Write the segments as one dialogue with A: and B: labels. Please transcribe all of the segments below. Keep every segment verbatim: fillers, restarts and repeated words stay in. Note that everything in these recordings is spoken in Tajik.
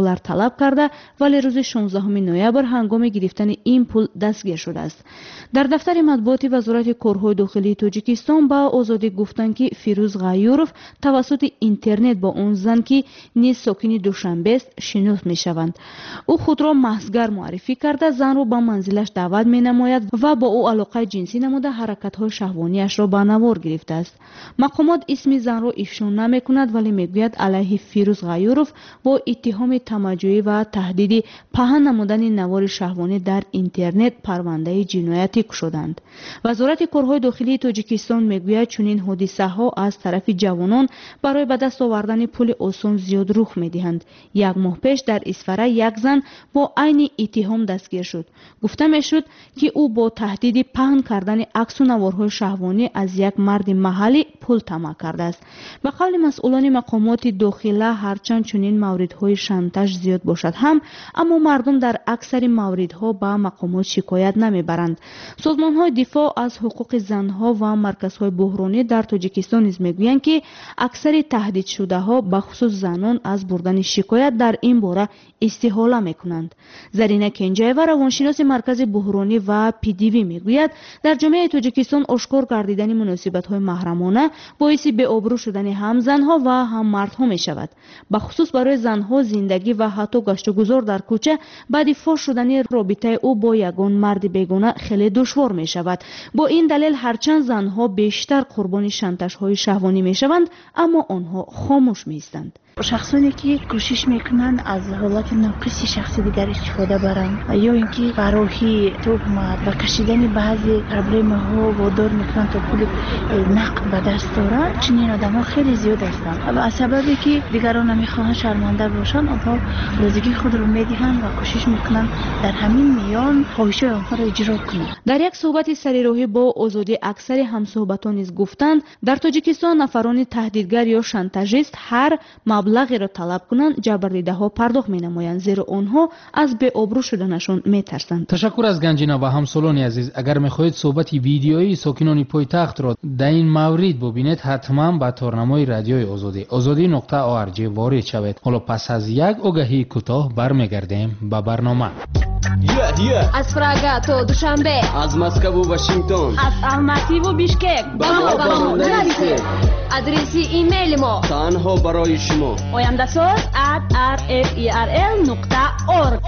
A: доллар талаб карда, вале рӯзи шонздаҳуми ноябр ҳангоми гирифтани ин пул дастгир шудааст. дар дафтари матбуоти вазорати корҳои дохилии Тоҷикистон ба Озодӣ гуфтанд, ки Фирӯз Ғайюров тавассути интернет бо он зан, ки низ сокини Душанбест, шинос мешаванд. ӯ худро маҳзгар муаррифӣ карда, занро ба манзилаш даъват менамояд ва бо ӯ алоқаи ҷинсӣ намуда ҳаракатҳои шаҳвонияшро ба навор гирифтааст. мақомот исми занро ифшо намекунад, вале мегӯяд алайҳи Фирӯз Ғайюров бо иттиҳоми тамаҷҷӯҳӣ ва таҳдиди паҳн намудани навори шаҳвонӣ дар интернет парвандаи ҷиноятӣ кушоданд. вазорати корҳои дохилии Тоҷикистон мегӯяд, чунин ҳодисаҳо аз тарафи ҷавонон барои ба даст овардани пули осон зиёд рух медиҳанд. як моҳ пеш дар Исфара як зан бо айни иттиҳом дастгир шуд. гуфта мешуд, ки ӯ бо таҳдиди паҳн кардани аксу наворҳои шаҳвонӣ аз як марди маҳаллӣ пул тамъ кардааст. ба қавли масъулони мақомоти дохила, ҳарчанд чунин мавридҳои шантаж зиёд бошад ҳам, аммо мардум дар аксари мавридҳо ба мақомот шикоят намебаранд. созмонҳои дифоъ аз ҳуқуқи занҳо ва марказҳои буҳронӣ дар Тоҷикистон низ мегӯянд, ки аксари таҳдидшудаҳо ба хусус занон аз бурдани шикоят дар ин бора истиҳола мекунанд. Зарина Кенҷаева, равоншиноси маркази буҳронӣ ва пи ди ви, мегӯяд, дар ҷомеаи Тоҷикистон ошкор гардидани муносибатҳои маҳрамона боиси беобрӯ шудани ҳам занҳо ва ҳам мардҳо мешавад. ба хусус барои занҳо зиндагӣ ва ҳатто гаштугузор дар кӯча баъди фош шудани робитаи ӯ бо ягон марди бегона хеле душвор мешавад. бо ин далел ҳарчанд занҳо бештар қурбони шантажҳои шаҳвонӣ мешаванд, аммо онҳо хомӯш меистанд.
B: шахсоне ки кӯшиш мекунанд аз ҳолати ноқиси шахси дигар истифода баранд ё ин ки бароҳи тӯҳмат ва кашидани баъзе проблемаҳо водор мекунанд то пули нақд ба даст оранд, чунин одамҳо хеле зиёд ҳастанд. аз сабабе ки дигарон намехоҳанд шарманда бошанд, онҳо розигии худро медиҳанд ва кӯшиш мекунанд дар ҳамин миён хоҳишҳои онҳоро иҷро кунанд.
A: дар як суҳбати сарироҳӣ бо Озодӣ аксари ҳамсуҳбатон низ гуфтанд, дар Тоҷикистон нафарони таҳдидгар ё шантажист ҳар маблағеро талаб кунанд, ҷабрдидаҳо пардохт менамоянд, зеро онҳо аз беобрӯ шуданашон метарсанд.
C: ташаккур аз Ганҷина ва ҳамсолони азиз. агар мехоҳед суҳбати видеоии сокинони пойтахтро дар ин маврид бубинед, ҳатман ба торнамои радиои Озодӣ озодӣ нуқта орг ворид шавед. ҳоло пас аз як огаҳии кӯтоҳ бармегардем ба барнома.
D: Yeah, yeah.
E: از Прага то Душанбе,
D: از مسکو و واشنگتن،
E: از الماتی و بیشکک.
D: با ما با ما نویسید.
E: آدرسی ایمیل ما
D: تنها برای شما
E: oyandasöz at r f e r l nokta org.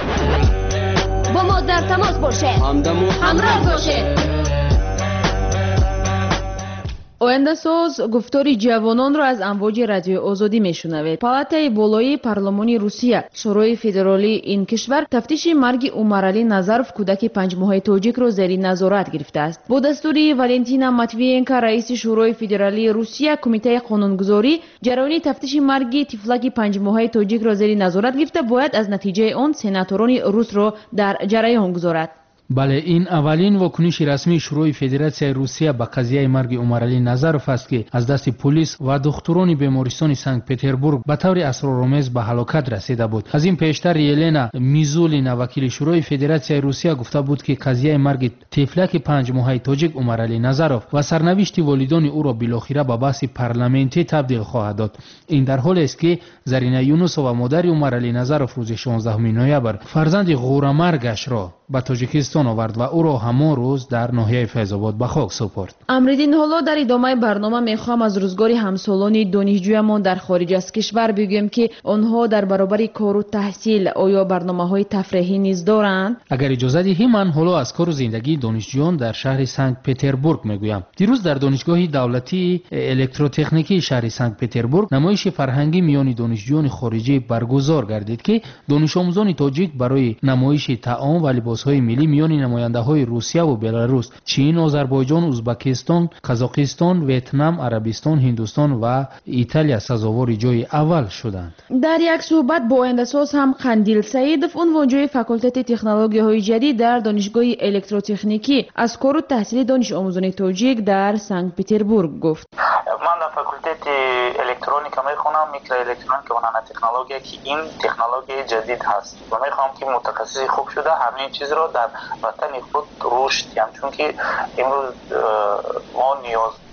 E: با ما در تماس باشید.
D: همدم و
E: همراه باشید.
F: ояндасоз гуфтори ҷавононро аз амвоҷи радиои Озодӣ мешунавед. Палатаи болоии парлумони Русия шӯрои федералии ин кишвар тафтиши марги Умаралӣ Назаров, кӯдаки панҷмоҳаи тоҷикро зери назорат гирифтааст. бо дастури Валентина Матвиенко, раиси шӯрои федералии Русия, кумитаи қонунгузорӣ ҷараёни тафтиши марги тифлаки панҷмоҳаи тоҷикро зери назорат гирифта, бояд аз натиҷаи он сенаторони русро дар ҷараён гузорад.
C: бале ин аввалин вокуниши расмии шӯрои федератсияи Русия ба қазияи марги Умаралӣ Назаров аст, ки аз дасти полис ва духтурони бемористони Санкт Петербург ба таври асроромез ба ҳалокат расида буд. аз ин пештар Елена Мизулина, вакили шӯрои федератсияи Русия, гуфта буд, ки қазияи марги тифлаки панҷмоҳаи тоҷик Умаралӣ Назаров ва сарнавишти волидони ӯро билохира ба баҳси парламентӣ табдил хоҳад дод. ин дар ҳолест, ки Зарина Юнусова, модари Умаралӣ Назаров, рӯзи шонздаҳуми ноябр фарзанди ғӯрамаргашро ба Тоҷикистон овард ва ӯро ҳамон рӯз дар ноҳияи Файзобод ба хок супорд.
F: амридин ҳоло дар идомаи барнома мехоҳам аз рӯзгори ҳамсолони донишҷӯямон дар хориҷ аз кишвар бигӯем, ки онҳо дар баробари кору таҳсил оё барномаҳои тафреҳӣ низ доранд.
C: агар иҷоза диҳӣ, ман ҳоло аз кору зиндагии донишҷӯён дар шаҳри Санкт Петербург мегӯям. дирӯз дар донишгоҳи давлатии электротехникии шаҳри Санкт Петербург намоиши фарҳангӣ миёни донишҷӯёни хориҷӣ баргузор гардид, ки донишомӯзони тоҷик барои намоиши таом ва либосҳои миллӣ миёни намояндаҳои Русия ва Беларус, Чин, Озарбойҷон, Узбекистон, Қазоқистон, Ветнам, Арабистон, Ҳиндустон ва Италия сазовори ҷои аввал шуданд.
F: дар як суҳбат бо ояндасоз ҳам Қандил Саидов, унвонҷои факултати технологияҳои ҷадид дар донишгоҳи электротехникӣ аз кору таҳсили донишомӯзони тоҷик дар Санкт Петербург гуфт.
G: ман дар факултати электроника мехонам, микроэлектроника ва нанотехнология, ки ин технологияи ҷадид ҳаст ва мехоҳам ки мутахассиси хуб шуда ҳамин чизро дар ватани худ рушд диҳам, чунки имрӯз мо ниёз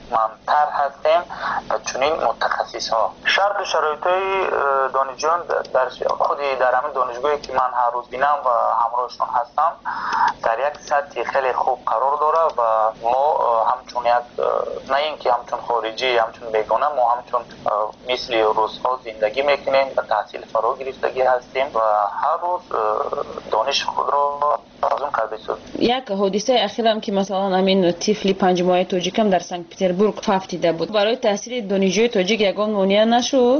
G: منتر هستیم و چنین متخصص ها. شرط و شرایط دانشجویان در خود در همین دانشگاهی که من هر روز بینم و همراهشون هستم در یک سطح خیلی خوب قرار داره و ما همچون یک نه اینکه همچون خارجی همچون بیگانه، ما همچون مثل روزها زندگی میکنیم و تحصیل فرا گرفتگی هستیم و هر روز دانش خود را افزون کرده شد.
F: یک حادثه اخیر هم که مثلا همین طفل پنج ماهه تاجیک هم در سنت پترزبورگ فافتیده بود، برای تحصیل دانشجوی تاجیک یگان مانع نشد.
G: اون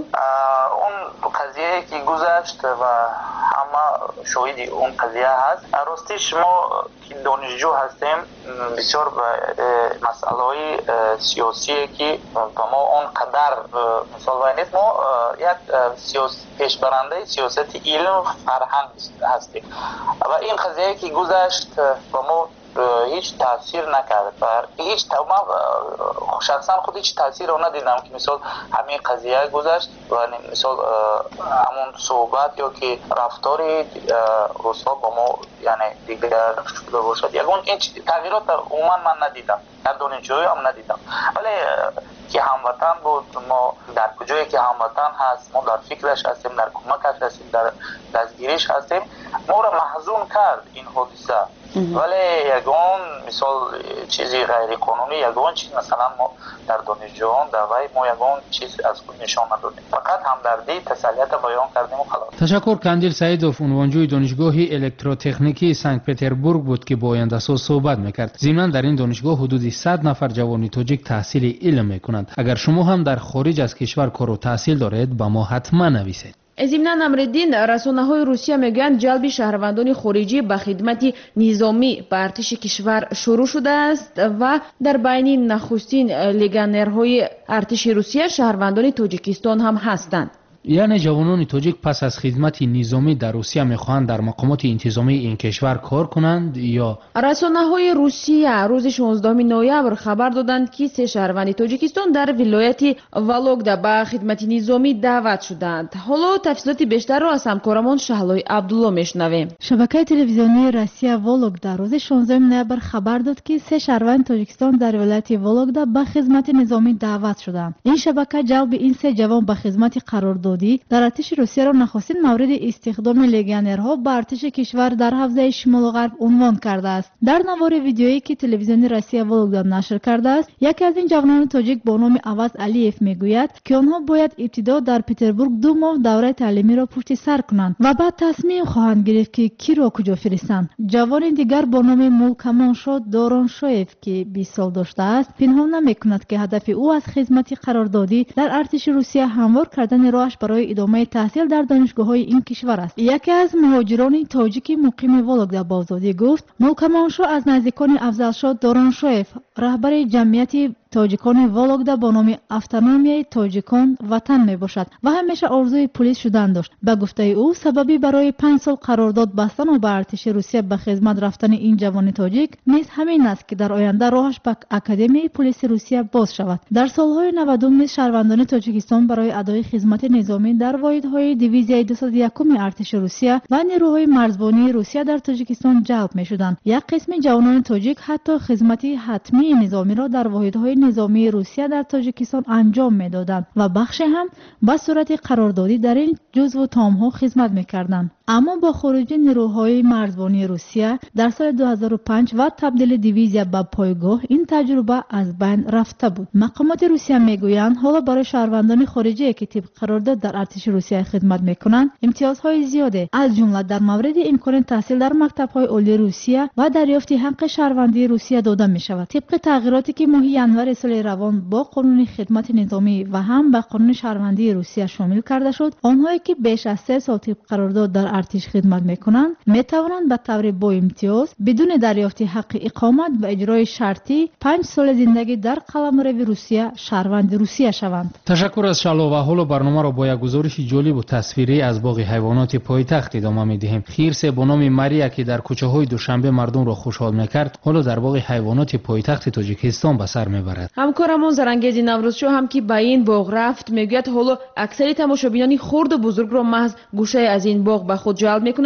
G: قضیه که گذشت و همه شاهد اون قضیه هست. راستش ما که دانشجو هستیم بسیار به مسئله های سیاسی که با ما اون قدر مثال وای نیست. ما یک سیاس پیشبرنده سیاست علم فرهنگ هستیم و این قضیه که گذشت با ما هیچ تاثیر نکرد و هیچ ما شخصا خود هیچ تاثیر رو ندیدم که مثال همین قضیه گذشت و مثال همون صحبت یا که رفتاری روسا با ما یعنی دیگر شده باشد یا اون این تغییرات عموما من ندیدم، در دانشجویی هم ندیدم. ولی که هموطن بود، ما در کجایی که هموطن هست ما در فکرش هستیم، در کمکش هستیم، در دستگیریش هستیم. ما را محزون کرد این حادثه. ولی یگان مثال چیزی غیر قانونی یگان چیز مثلا ما در دانشجویان در وی ما یگان چیز از خود نشان ندادیم، فقط همدردی تسلیت بیان کردیم و خلاص.
C: تشکر. کاندیل سعیدوف عنوانجوی دانشگاه الکتروتکنیکی سنت پترزبورگ بود که با آینده ساز صحبت میکرد. ضمن در این دانشگاه حدود صد نفر جوان تاجیک تحصیل علم میکنند. اگر شما هم در خارج از کشور کار و تحصیل دارید با ما حتما نویسید.
F: ضمن امرالدین رسانه‌های روسیه میگویند جلب شهروندان خارجی به خدمت نظامی به ارتش کشور شروع شده است و در بین نخستین لگنرهای ارتش روسیه شهروندان تاجیکستان هم هستند.
C: یعنی جوانان تاجیک پس از خدمت نظامی در روسیه میخواهند در مقامات انتظامی این کشور کار کنند یا؟
F: رسانه‌های روسیه روز شانزدهم نوامبر خبر دادند که سه شهروند تاجیکستان در ولایت ولوگدا به خدمت نظامی دعوت شدند. حالا تفصیلات بیشتر را از همکارمان شهلای عبدالله میشنویم.
A: شبکه تلویزیونی روسیه ولوگدا روز شانزدهم نوامبر خبر داد که سه شهروند تاجیکستان در ولایت ولوگدا به خدمت نظامی دعوت شدند. این شبکه جلب این سه جوان به خدمت قرار داد در ارتش روسیه را نخستین مورد استخدام لگنرها به ارتش کشور در حوزه شمال و غرب عنوان کرده است. در نوار ویدیویی که تلویزیون روسیه ولوگدا نشر کرده است، یکی از این جوانان تاجیک با نام عوض علیف میگوید که آنها باید ابتدا در پترزبورگ دو ماه دوره تعلیمی را پشت سر کنند و بعد تصمیم خواهند گرفت که کی را کجا فرستند. جوان دیگر با نام مولکامانشو دورانشویف که بیست سال داشته است پنهان نمیکند که هدف او از خدمت قراردادی در ارتش روسیه هموار کردن راهش برای ادامه تحصیل در دانشگاه‌های این کشور است. یکی از مهاجران تاجیک مقیم ولوگدا با آزادی گفت مولکامانشو از نزدیکان افضلشاه دورانشویف رهبر جمعیت تاجیکان ولوگدا با نام автономیای تاجیکان وطن می باشد و همیشه آرزوی پلیس شدن داشت. به گفته او سببی برای پنج سال قرارداد بستن و به ارتش روسیه به خدمت رفتن این جوان تاجیک نیز همین است که در آینده راهش به اکادمی پلیس روسیه باز شود. در سالهای نود نیز شهروندان تاجیکستان برای ادای خدمت نظامی در واحدهای دیویزیای دویست و یک ارتش روسیه و نیروهای مرزبانی روسیه در تاجیکستان جلب می شدند. یک قسم جوانان تاجیک حتی خدمت حتمی نظامی را در واحدهای نظامی روسیه در تاجیکستان انجام میدادند و بخش هم به صورت قراردادی در این جزو تام‌ها خدمت میکردند. اما با خروج نیروهای مرزبانی روسیه در سال دو هزار و پنج و تبدیل دیویزیا به پایگاه این تجربه از بین رفته بود. مقامات روسیه میگویند حالا برای شهروندان خارجی که طبق قرارداد در ارتش روسیه خدمت میکنند امتیازهای زیاده از جمله در مورد امکان تحصیل در مکتب‌های عالی روسیه و دریافت حق شهروندی روسیه داده میشود. طبق تغییراتی که ماه ینور سال روان با قانون خدمت نظامی و هم به قانون شهروندی روسیه شامل کرده شد، آنهایی که بیش از سه سال طبق قرارداد در ارتش خدمت میکنند میتوانند به طور با امتیاز بدون دریافت حق اقامت و اجرای شرطی پنج سال زندگی در قلمرو روسیه شهروند روسیه شوند.
C: تشکر از شالو و حالا برنامه را با یک گزارش جالب و تصویری از باغ حیوانات پایتخت ادامه میدهیم. خرس با نام ماریا که در کوچه های دوشنبه مردم را خوشحال میکرد حالا در باغ حیوانات پایتخت تاجیکستان به سر میبرد. همکارمون زرنگیزی نوروزشو هم که به این باغ رفت میگوید حالا اکثر تماشابینان خرد و بزرگ را محض گوشه از این باغ به خود جلب میکند که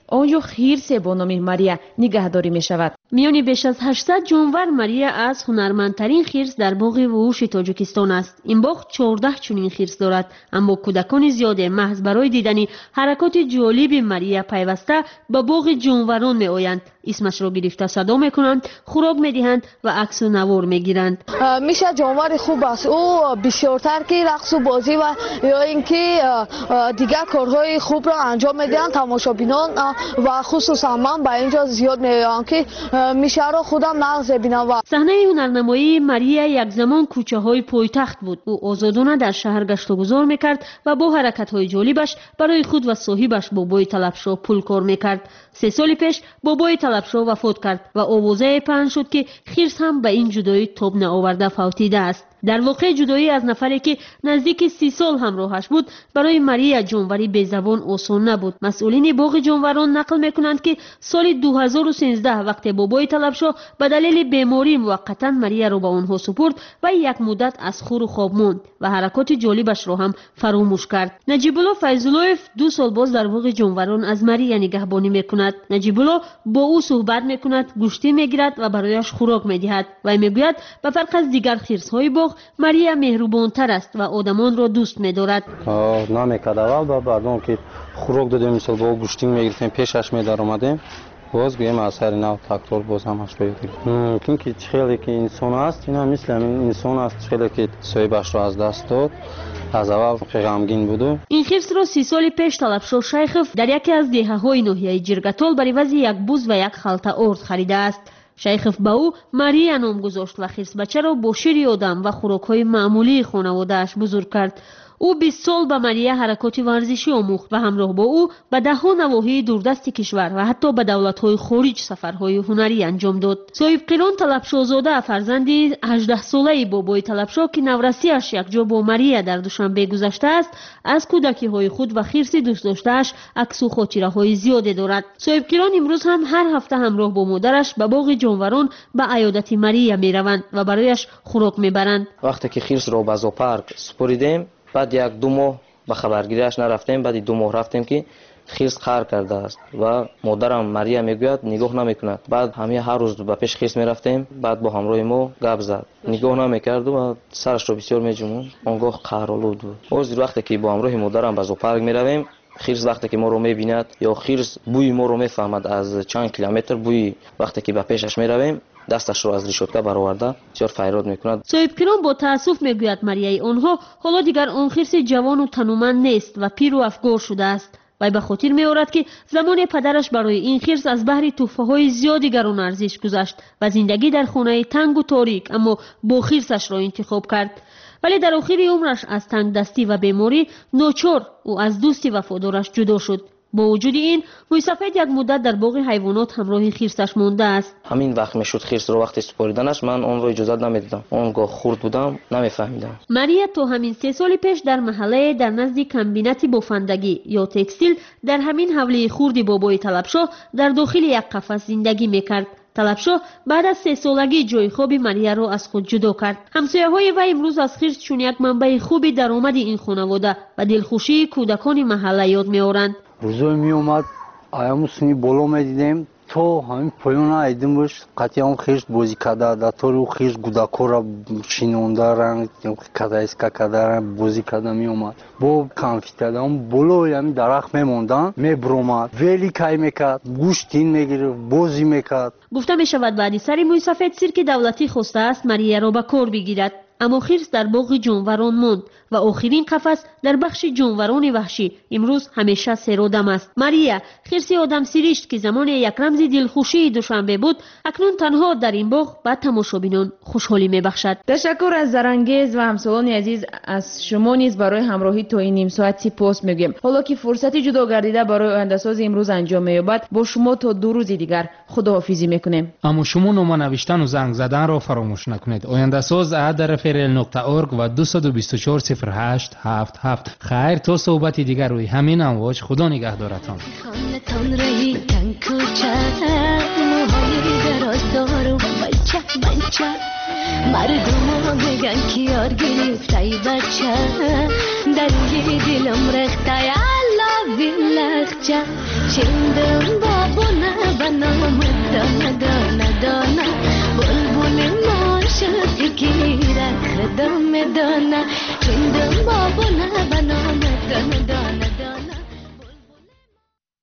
F: آنجا خرس با نام ماریا نگهداری می شود.
E: میان بیش از هشتصد جانور ماریا از هنرمندترین خرس در باغ وحوش تاجیکستان است. این باغ چهارده چنین خرس دارد، اما کودکان زیاد محض برای دیدن حرکات جالب ماریا پیوسته به باغ جانوران می آیند. اسمش را گرفته صدا می کنند، خوراک می دهند و عکس و نوار می گیرند.
H: میشه جانور خوب است. او بسیارتر که رقص و بازی و یا اینکه دیگر کارهای خوب را انجام میدهند، تماشابینان و خصوصا من به اینجا زیاد میآیم که میشه را خودم نقض ببینم. و
E: صحنه هنرنمایی ماریا یک زمان کوچه های پایتخت بود. او آزادانه در شهر گشت و گذار میکرد و با حرکت های جالبش برای خود و صاحبش بابای طلبشاه پول کار میکرد. سه سال پیش بابای طلبشاه وفات کرد و آوازه پهن شد که خرس هم به این جدایی تاب نآورده فوتیده است. در واقع جدایی از نفری که نزدیک سی سال همراهش بود برای ماریا جانوری بی‌زبان آسان نبود. مسئولین باغ جانوران نقل میکنند که سال دو هزار و سیزده وقتی بابای طلبشاه به دلیل بیماری موقتا ماریا را به آنها سپرد و یک مدت از خور و خواب ماند و حرکات جالبش را هم فراموش کرد. نجیب الله فیض‌الله‌یف دو سال باز در باغ جانوران از ماریا نگهبانی میکند. نجیب الله با او صحبت میکند، گوشتی میگیرد و برایش خوراک میدهد و میگوید به فرق از دیگر خرس‌های باغ ماریا مهربان‌تر است و آدمان را دوست می‌دارد.
I: نمی‌کرد اول با بعدون که خوراک دادیم، مثلا با گوشتی می‌گرفتیم پیشش می‌دار اومدیم، باز گویم از هر نوع تاکتور باز همش بگیریم. چون که خیلی که انسان است، اینا مثل انسان است، خیلی که صاحبش را از دست داد، از اول غمگین بود.
E: این خرس را سی سال پیش طلبشاه شیخف در یکی از دهه‌های ناحیه جرگتال برای عوض یک بوز و یک خلطه ارد خریده است. شیخف به او ماریا نام گذاشت و خرس بچه را با شیر آدم و خوراک‌های معمولی خانواده‌اش بزرگ کرد. او بیست سال به ماریا حرکات ورزشی آموخت و همراه با او به ده‌ها نواحی دوردست کشور و حتی به دولت‌های خارج سفرهای هنری انجام داد. صاحب قیران طلبشاهزاده فرزند هجده ساله بابای طلبشاه که نورسی‌اش یک جا با ماریا در دوشنبه گذشته است، از کودکی‌های خود و خرس دوست داشته‌اش عکس و خاطره‌های زیادی دارد. صاحب قیران امروز هم هر هفته همراه با مادرش به باغ جانوران به عیادت ماریا می‌روند و برایش خوراک می‌برند.
J: وقتی که خرس را به زوپارک سپریدیم، بعد یک دو ماه به خبرگیریش نرفتیم، بعد دو ماه رفتیم که خرس خار کرده است و مادرم ماریا میگوید نگاه نمیکند. بعد همه هر روز به پیش خرس میرفتیم، بعد با همراه ما گپ زد، نگاه نمیکرد و سرش رو بسیار میجوموند. آنگاه قهرآلود بود. از وقتی که با همراه مادرم به زوپارک میرویم، خرس وقتی که ما رو میبیند یا خرس بوی ما رو میفهمد از چند کیلومتر بوی، وقتی که به پیشش میرویم دستش رو از ریشوتکه برآورده بسیار فریاد میکند.
E: صاحب قیران با تاسف میگوید ماریا آنها حالا دیگر آن خرس جوان و تنومند نیست و پیر و افگار شده است. و به خاطر میآورد که زمان پدرش برای این خرس از بحر تحفه‌های زیادی گران ارزش گذاشت و زندگی در خانه تنگ و تاریک اما با خرسش را انتخاب کرد. ولی در آخر عمرش از تنگ دستی و بیماری ناچار او از دوستی وفادارش جدا شد. با وجود این موسیسفید یک مدت در باغ حیوانات همراه خرسش مانده است.
J: همین وقت میشد خرس رو وقتی سپاریدنش من اون رو اجازه نمیدادم، اونگاه خرد بودم نمیفهمیدم.
E: ماریا تا همین سه سال پیش در محله در نزد کمبینت بافندگی یا تکستیل در همین حوله خردی بابای طلبشاه در داخل یک قفس زندگی میکرد. طلبشاه بعد از سه سالگی جای خواب ماریا را از خود جدا کرد. همسایه‌های وی امروز از خرس چون یک منبع خوبی درآمد این خانواده و دلخوشی کودکان محله یاد می‌آورند.
I: روزای می اومد آیامو سنی بالا میدیدیم تو همین پایان ایدیم باش قطعا خرس بازی کرده در طور خرس کودکان را شینونده رنگ کده اسکا کده رنگ بازی کرده می اومد با کانفیتر هم بالا همین درخت میموندن میبرومد ولی کای میکرد گوشتین میگیره بازی میکرد.
E: گفته می شود بعد سر موسیسفید سیرک دولتی خواسته است ماریا را به کار بگیرد، اما خرس در باغ جانوران ماند و آخرین قفس در بخش جانوران وحشی امروز همیشه سرادم است. ماریا خرس آدم سیریشت که زمان یک رمز دلخوشی دوشنبه بود اکنون تنها در این باغ به تماشابینان خوشحالی میبخشد.
F: تشکر از زرانگیز و همسالان عزیز از شما نیز برای همراهی تا این نیم ساعت سپاس میگیم. حالا که فرصتی جدا گردیده برای آینده ساز امروز انجام مییابد با شما تا دو روز دیگر خداحافظی میکنیم.
C: اما شما نام نوشتن و زنگ زدن را فراموش نکنید. آینده ساز ات رفرل نقطه اورگ و دو دو چهار صفر هشت هفت هفت. خیر تا صحبت دیگر روی همین امواج. خدا نگهدارتان.
K: خانتان رهی تن کوچه موهای دراز دارو بچه بچه مردم میگن کیار گرفته ای بچه در یه دلم رخته الله لخچه چندم بابونه بنام دانه دانه دانه بلبل ناشد گیرک دم دانه چندم بابونه بنام دانه دانه